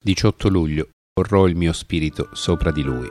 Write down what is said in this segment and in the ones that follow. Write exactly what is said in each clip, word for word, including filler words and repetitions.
diciotto luglio. Porrò il mio spirito sopra di lui.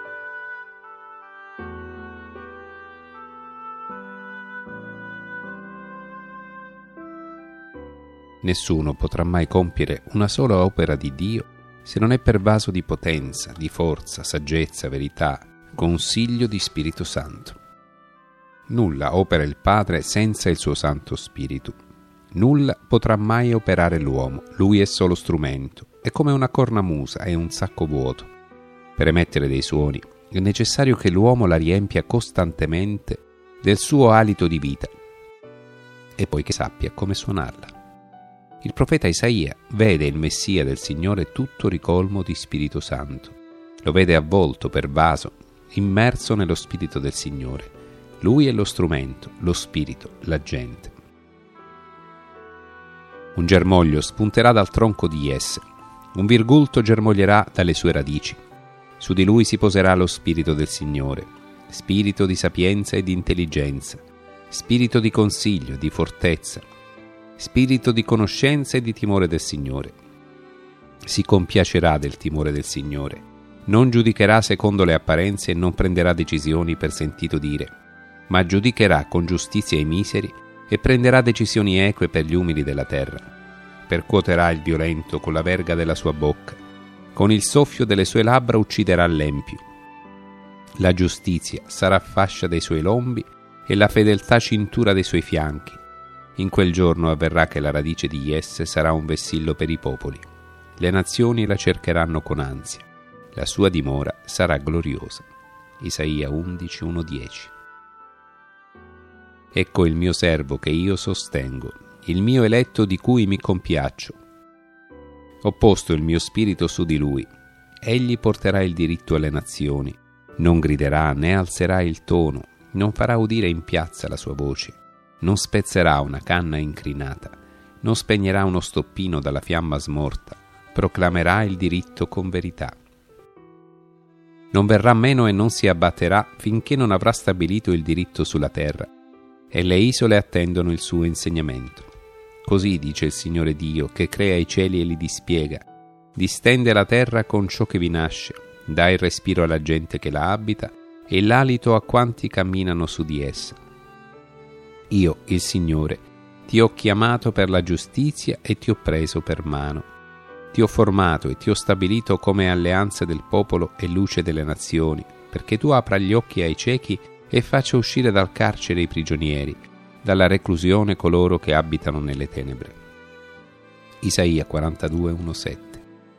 Nessuno potrà mai compiere una sola opera di Dio se non è pervaso di potenza, di forza, saggezza, verità, consiglio di Spirito Santo. Nulla opera il Padre senza il suo Santo Spirito. Nulla potrà mai operare l'uomo, lui è solo strumento, è come una cornamusa e un sacco vuoto. Per emettere dei suoni è necessario che l'uomo la riempia costantemente del suo alito di vita e poi che sappia come suonarla. Il profeta Isaia vede il Messia del Signore tutto ricolmo di Spirito Santo. Lo vede avvolto, pervaso, immerso nello Spirito del Signore. Lui è lo strumento, lo Spirito, l'agente. Un germoglio spunterà dal tronco di Jesse, un virgulto germoglierà dalle sue radici. Su di lui si poserà lo Spirito del Signore, spirito di sapienza e di intelligenza, spirito di consiglio e di fortezza, spirito di conoscenza e di timore del Signore. Si compiacerà del timore del Signore, non giudicherà secondo le apparenze e non prenderà decisioni per sentito dire, ma giudicherà con giustizia i miseri e prenderà decisioni eque per gli umili della terra. Percuoterà il violento con la verga della sua bocca, con il soffio delle sue labbra ucciderà l'empio. La giustizia sarà fascia dei suoi lombi e la fedeltà cintura dei suoi fianchi. In quel giorno avverrà che la radice di Jesse sarà un vessillo per i popoli. Le nazioni la cercheranno con ansia. La sua dimora sarà gloriosa. Isaia undici, uno dieci. Ecco il mio servo che io sostengo, il mio eletto di cui mi compiaccio. Ho posto il mio spirito su di lui. Egli porterà il diritto alle nazioni. Non griderà né alzerà il tono, non farà udire in piazza la sua voce. Non spezzerà una canna incrinata, non spegnerà uno stoppino dalla fiamma smorta, proclamerà il diritto con verità. Non verrà meno e non si abbatterà finché non avrà stabilito il diritto sulla terra, e le isole attendono il suo insegnamento. Così dice il Signore Dio, che crea i cieli e li dispiega, distende la terra con ciò che vi nasce, dà il respiro alla gente che la abita e l'alito a quanti camminano su di essa. Io, il Signore, ti ho chiamato per la giustizia e ti ho preso per mano. Ti ho formato e ti ho stabilito come alleanza del popolo e luce delle nazioni, perché tu apra gli occhi ai ciechi e faccia uscire dal carcere i prigionieri, dalla reclusione coloro che abitano nelle tenebre. Isaia quarantadue, uno sette.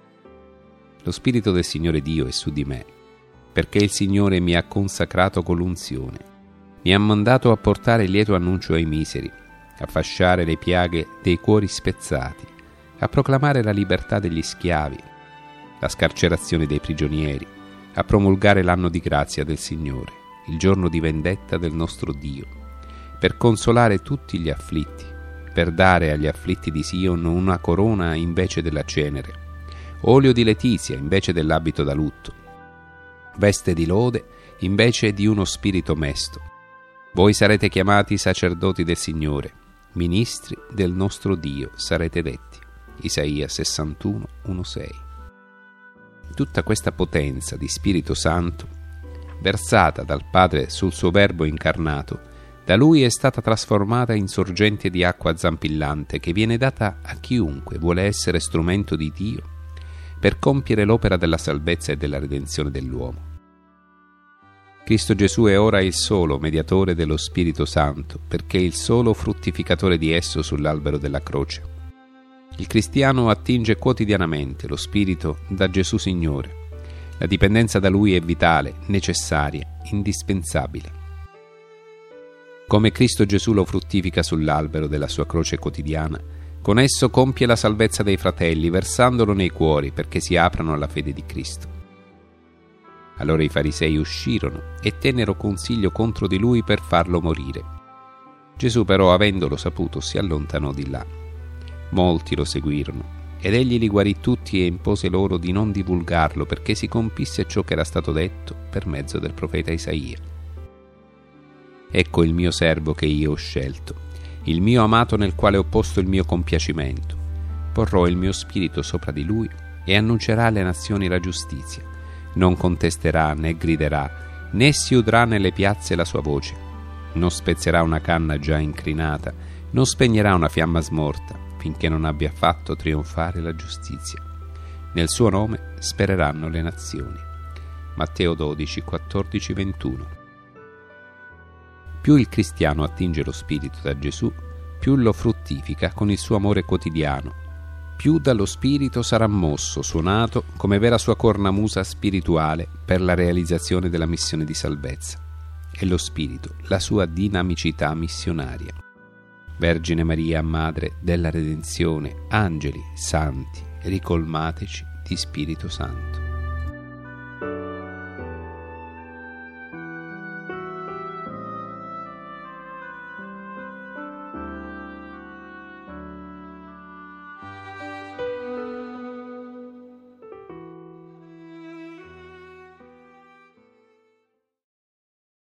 Lo Spirito del Signore Dio è su di me, perché il Signore mi ha consacrato con l'unzione. Mi ha mandato a portare lieto annuncio ai miseri, a fasciare le piaghe dei cuori spezzati, a proclamare la libertà degli schiavi, la scarcerazione dei prigionieri, a promulgare l'anno di grazia del Signore, il giorno di vendetta del nostro Dio, per consolare tutti gli afflitti, per dare agli afflitti di Sion una corona invece della cenere, olio di letizia invece dell'abito da lutto, veste di lode invece di uno spirito mesto. Voi sarete chiamati sacerdoti del Signore, ministri del nostro Dio sarete detti. Isaia sessantuno, uno sei. Tutta questa potenza di Spirito Santo, versata dal Padre sul suo Verbo incarnato, da Lui è stata trasformata in sorgente di acqua zampillante che viene data a chiunque vuole essere strumento di Dio per compiere l'opera della salvezza e della redenzione dell'uomo. Cristo Gesù è ora il solo mediatore dello Spirito Santo, perché è il solo fruttificatore di esso sull'albero della croce. Il cristiano attinge quotidianamente lo Spirito da Gesù Signore. La dipendenza da Lui è vitale, necessaria, indispensabile. Come Cristo Gesù lo fruttifica sull'albero della sua croce quotidiana, con esso compie la salvezza dei fratelli, versandolo nei cuori perché si aprano alla fede di Cristo. Allora i farisei uscirono e tennero consiglio contro di lui per farlo morire. Gesù però, avendolo saputo, si allontanò di là. Molti lo seguirono, ed egli li guarì tutti e impose loro di non divulgarlo, perché si compisse ciò che era stato detto per mezzo del profeta Isaia. Ecco il mio servo che io ho scelto, il mio amato nel quale ho posto il mio compiacimento. Porrò il mio spirito sopra di lui e annuncerà alle nazioni la giustizia. Non contesterà né griderà, né si udrà nelle piazze la sua voce. Non spezzerà una canna già incrinata, non spegnerà una fiamma smorta, finché non abbia fatto trionfare la giustizia. Nel suo nome spereranno le nazioni. Matteo dodici, quattordici, ventuno. Più il cristiano attinge lo spirito da Gesù, più lo fruttifica con il suo amore quotidiano, più dallo spirito sarà mosso, suonato come vera sua cornamusa spirituale per la realizzazione della missione di salvezza. E lo spirito, la sua dinamicità missionaria. Vergine Maria, Madre della Redenzione, angeli, santi, ricolmateci di Spirito Santo.